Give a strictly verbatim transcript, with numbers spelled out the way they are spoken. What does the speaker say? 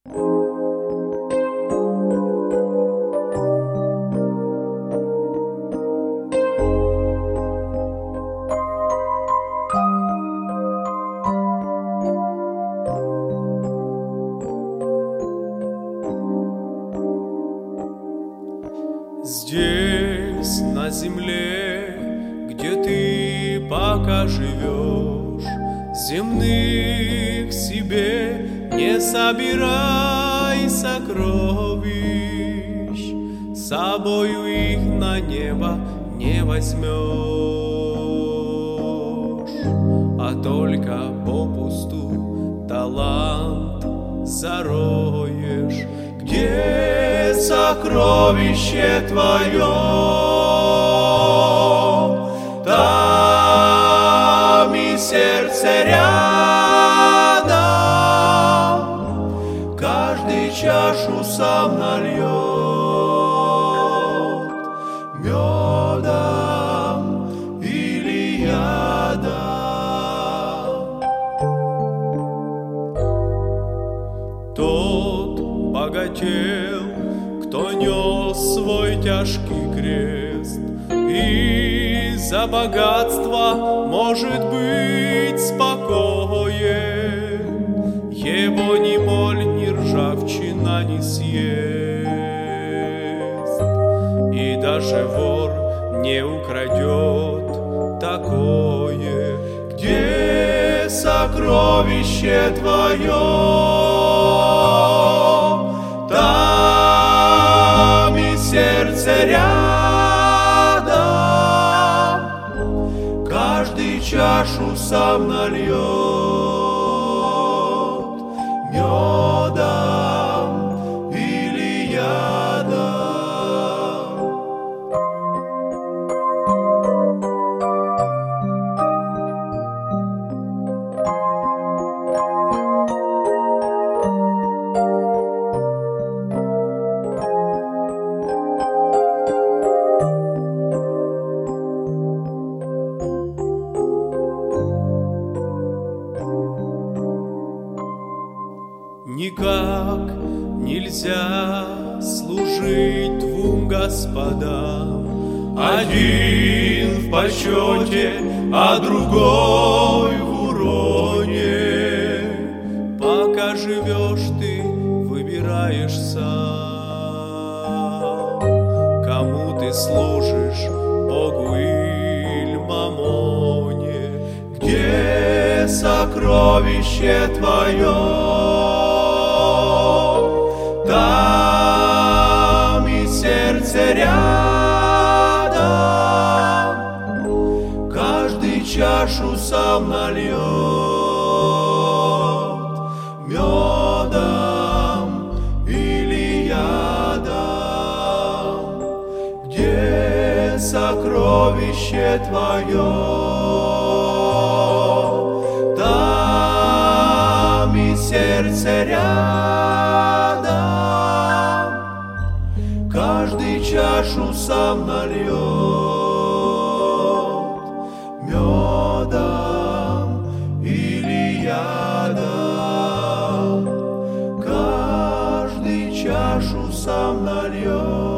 Здесь, на земле, где ты пока живешь, земных себе не собирай сокровищ, с собою их на небо не возьмешь, а только попусту талант зароешь. Где сокровище твое, там и сердце рядом, каждый чашу сам нальет медом или ядом. Тот богател, кто нес свой тяжкий крест, и за богатство может быть спокоен. Его ни боль, ни ржавчина не съест, и даже вор не украдет такое. Где сокровище твое, там и сердце рядом, каждый чашу сам нальет медом или ядом. Никак нельзя служить двум господам, один в почете, а другой в уроне. Пока живешь, ты выбираешь сам, кому ты служишь, Богу или мамоне. Где сокровище твое, там и сердце рядом, каждый чашу сам нальет медом или ядом. Где сокровище твое, там и сердце рядом, каждый чашу сам нальет медом или ядом, каждый чашу сам нальет.